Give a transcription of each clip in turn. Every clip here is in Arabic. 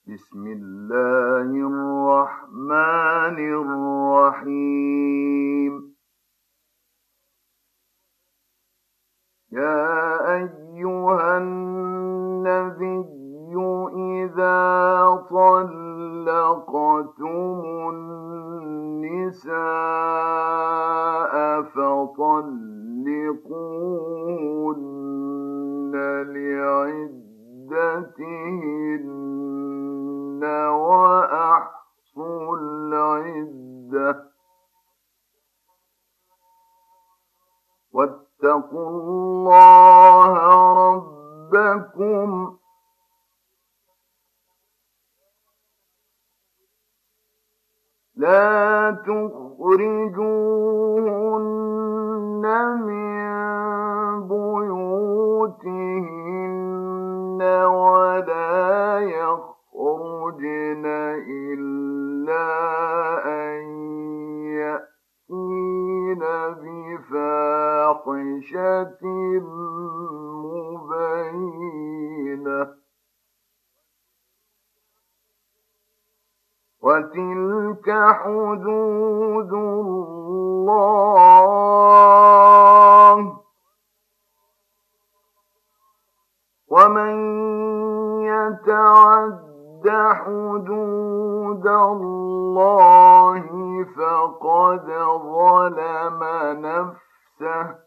بسم الله الرحمن الرحيم. يا أيها النبي إذا طلقتم النساء فطلقوهن لعدتهن وأحصوا العدة واتقوا الله ربكم لا تخرجوهن من بيوتهن ولا يخرجن إلا أن يأتين بفاحشة مبينة وتلك حدود الله ومن يتعد حدود الله فقد ظلم نفسه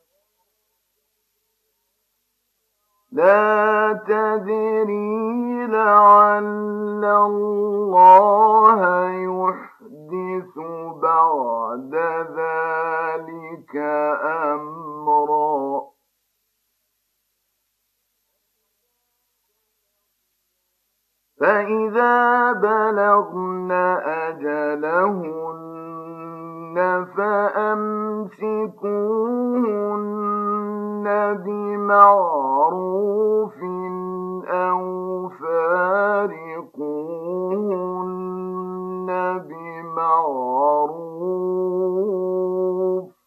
لا تدري لعل الله يحدث بعد ذلك أمرا فإذا بلغن أجلهن فأمسكوهن بمعروف أو فارقوهن بمعروف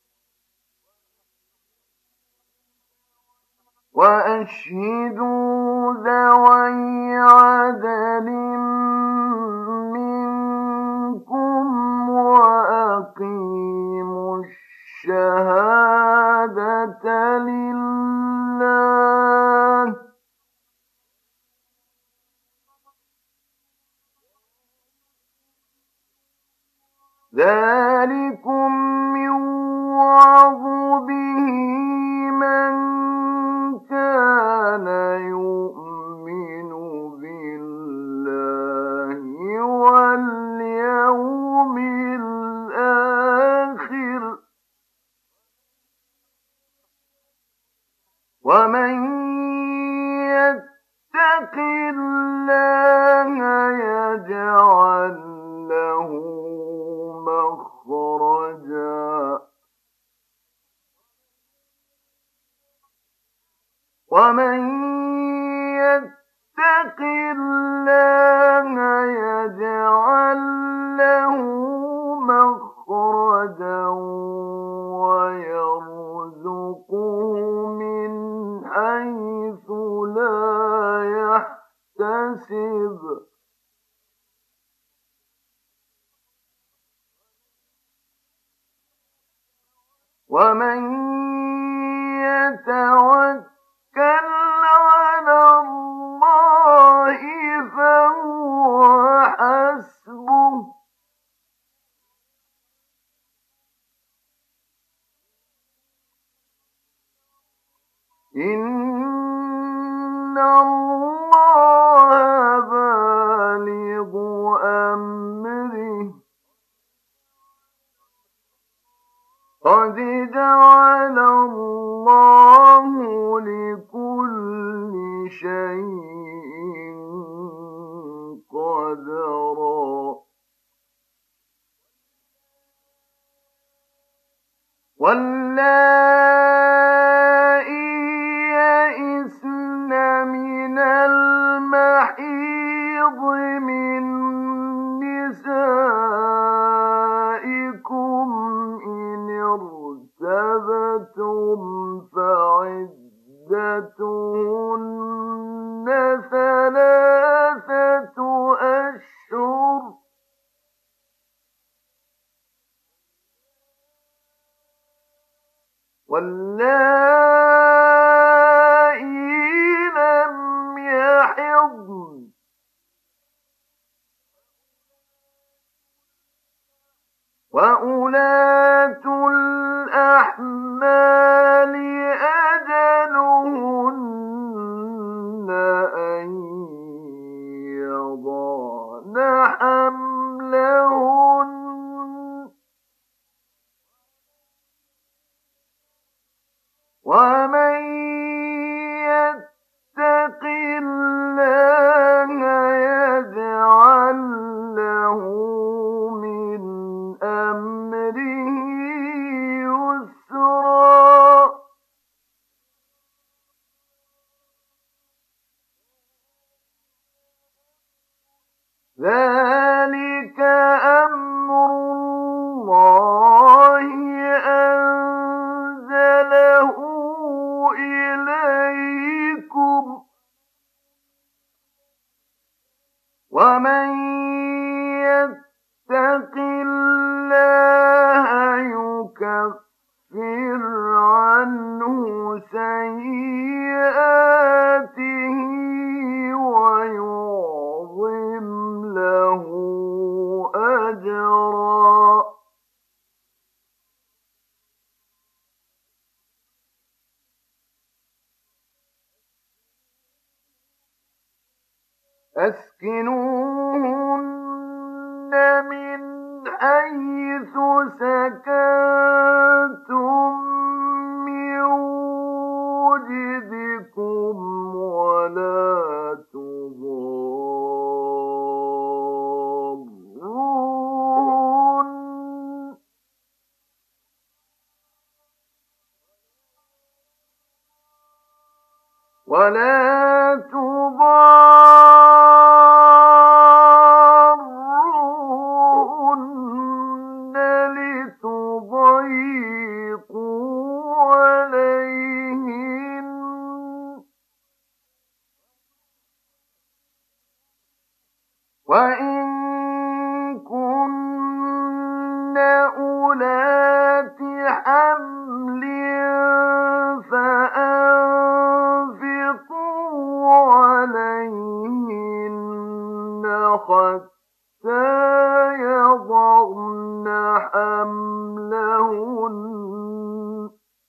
وأشهدوا ذوي عدل منكم وأقيموا الشهادة لله ذلكم يوعظ به من كان يؤمن بالله واليوم الآخر ومن يتق الله يجعل له مخرجا ومن يتق الله يجعل له مخرجا ويرزقه من حيث لا يحتسب ومن يتوكل على الله فهو حسبه إن الله بالغ أمره قد جعل الله لكل شيء قدرا واللائي يئسن من المحيض من نسائكم إن ارتبتم فعدتهن ثلاثة وأولاة الأحمال أجلهن أن يضعن حملهن ومن يتق الله يجعل له من أمره يسرا ذلك أمر الله أنزله إليكم ومن يتق الله يكفر عنه سيئاته ويعظم له أجرا أسكنوهن من حيث سكنتم من وجدكم ولا تضاروهن لتضيقوا عليهن وإن كن أولات حمل فأنفقوا عليهن حتى يضعن حملهن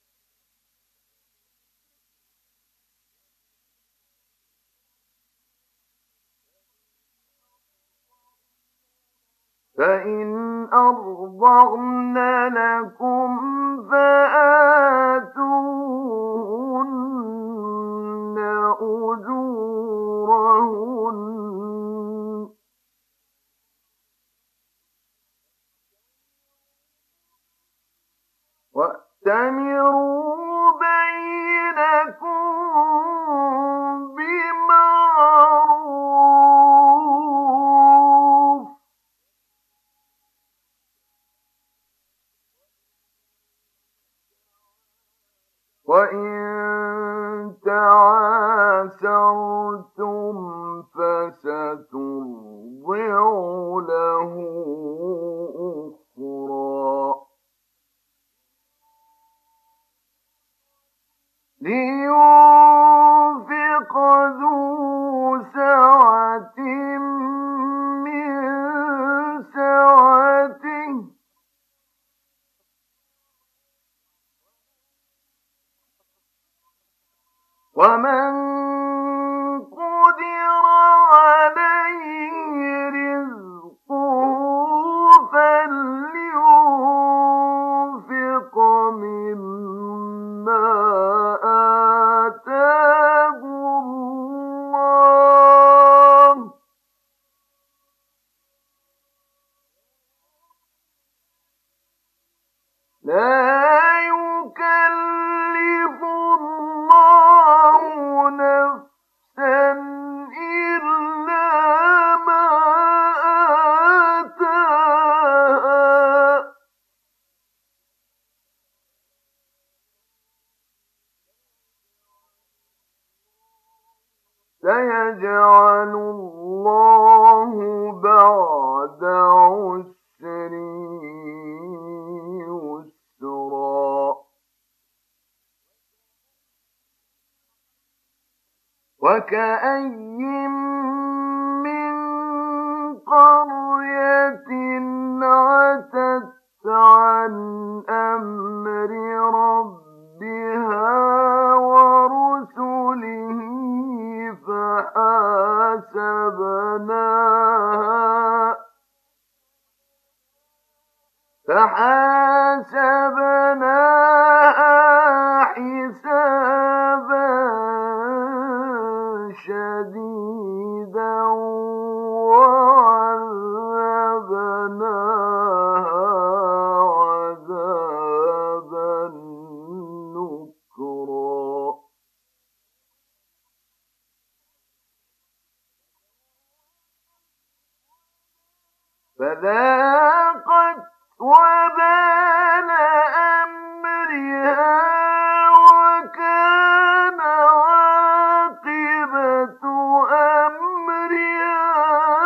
فإن أرضعن لكم فآتوهن أجورهن وأتمروا بينكم بمعروف وإن تعاسرتم فسترضع له أخرى لينفق ذو سعة من سعته ومن قدر عليه رزقه فلينفق مما آتاه الله لا يكلف الله نفسا إلا ما آتاها سيجعل الله بعد عسر يسرا وكأين من قرية عتت فحاسبناها حسابا شديدا وعذبناها عذابا نكرا فذاقت وبال أمرها وكان عاقبة أمرها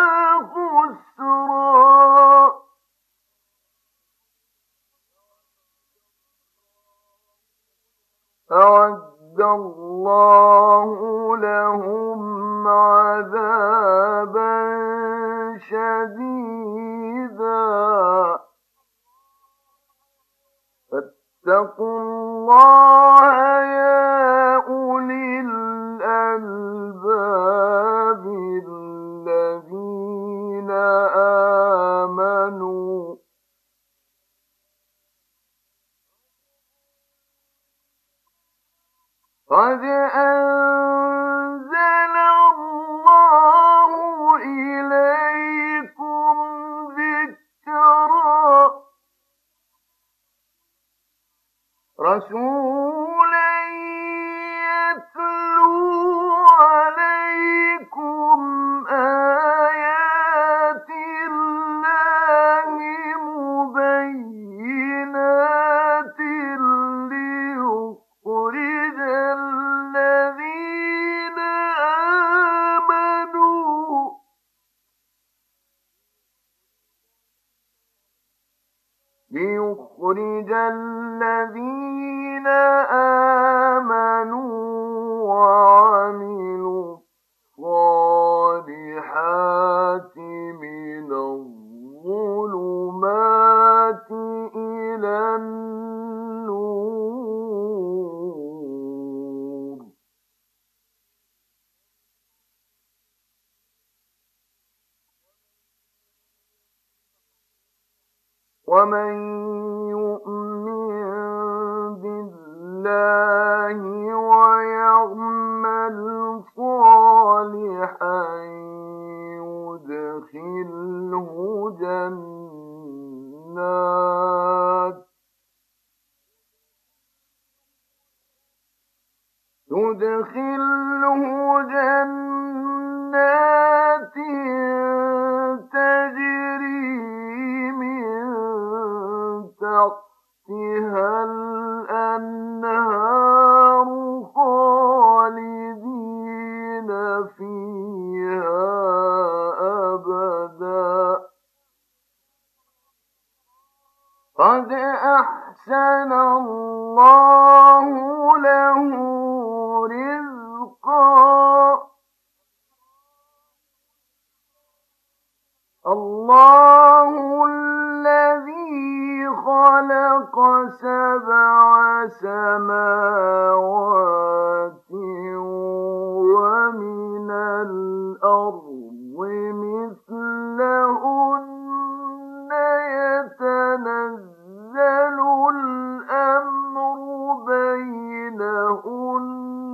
خسرا أعد الله لهم عذابا شديدا فاتقوا الله يا أولي الألباب الذين آمنوا قد أنزل الله إليكم ذكرا رسولا يتلو عليكم آيات الله مبينات ليخرج الذين آمنوا وعملوا الصالحات من الظلمات إلى النور ومن يؤمن بالله ويعمل صالحا يدخله جنات تجري من تحتها الأنهار خالدين فيها أبدا قد أحسن الله له رزقا الله الذي خلق 7 سماوات ومن الأرض مثلهن يتنزل الأمر بينهن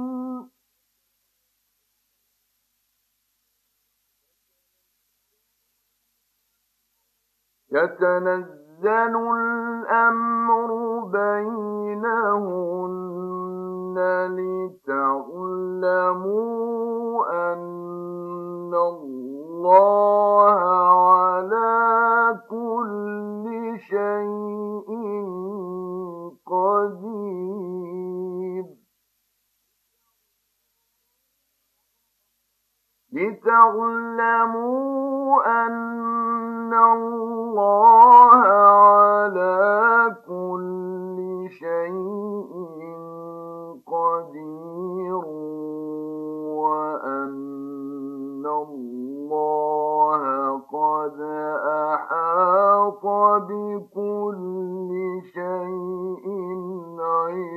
لتعلموا أن الله على كل شيء قدير وأن الله قد أحاط بكل شيء علما